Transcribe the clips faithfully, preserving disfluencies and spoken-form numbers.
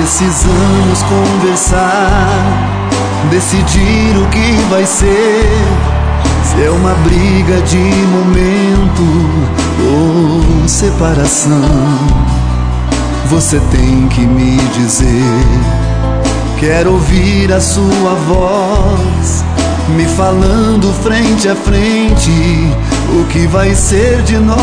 Precisamos conversar, decidir o que vai ser. Se é uma briga de momento ou separação, você tem que me dizer. Quero ouvir a sua voz me falando frente a frente o que vai ser de nós.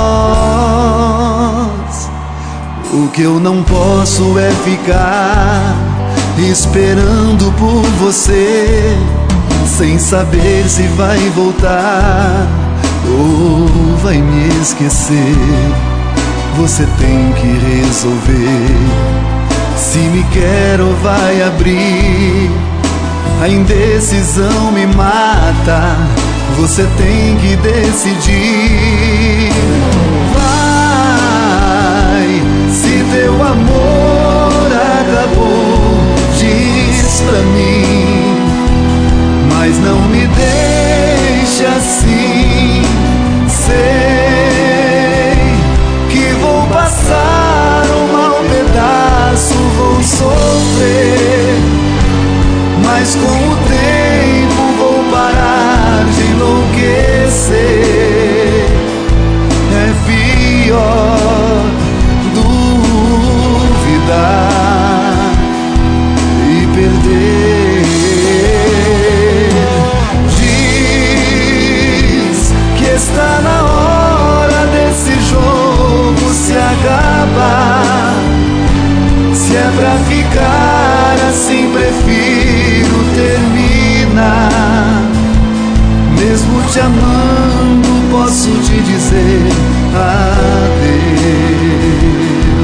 O que eu não posso é ficar esperando por você, sem saber se vai voltar ou vai me esquecer. Você tem que resolver se me quer ou vai abrir. A indecisão me mata, você tem que decidir. Vai, se teu amor acabou, diz pra mim, mas não me deixe assim. Sei que vou passar um mau pedaço, vou sofrer, mas com o tempo vou parar de enlouquecer. É pior duvidar e perder. Diz que está na hora desse jogo se acabar. Se é pra ficar assim, prefiro terminar. Mesmo te amando, posso te dizer adeus.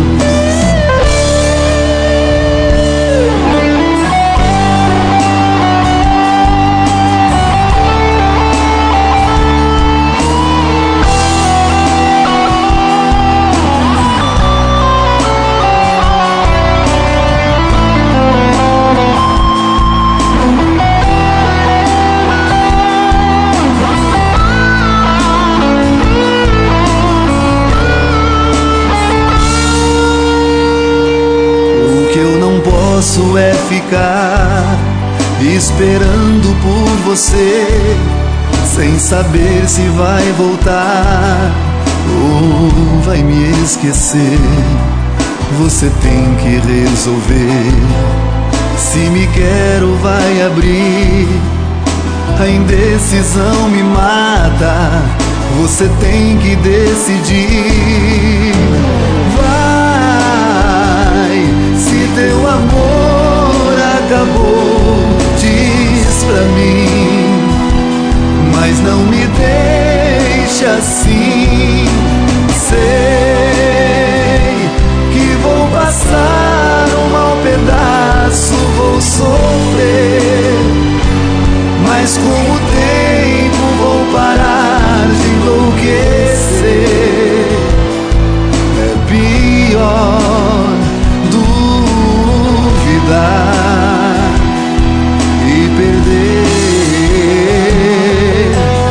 Posso é ficar esperando por você, sem saber se vai voltar ou vai me esquecer. Você tem que resolver se me quer ou vai abrir. A indecisão me mata, você tem que decidir. Vai, se teu amor acabou, diz pra mim, mas não me deixe assim. Sei que vou passar um mau pedaço, vou sofrer, mas com o tempo vou parar de enlouquecer. É pior duvidar e perder.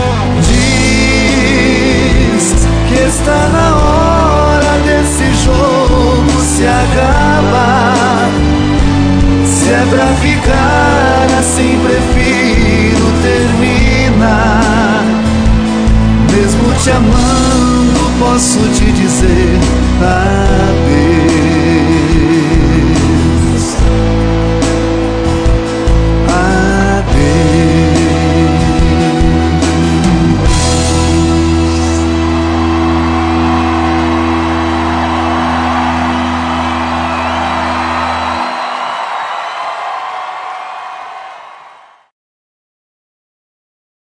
Diz que está na hora desse jogo se acabar. Se é pra ficar assim, prefiro terminar. Mesmo te amando, posso te dizer adeus.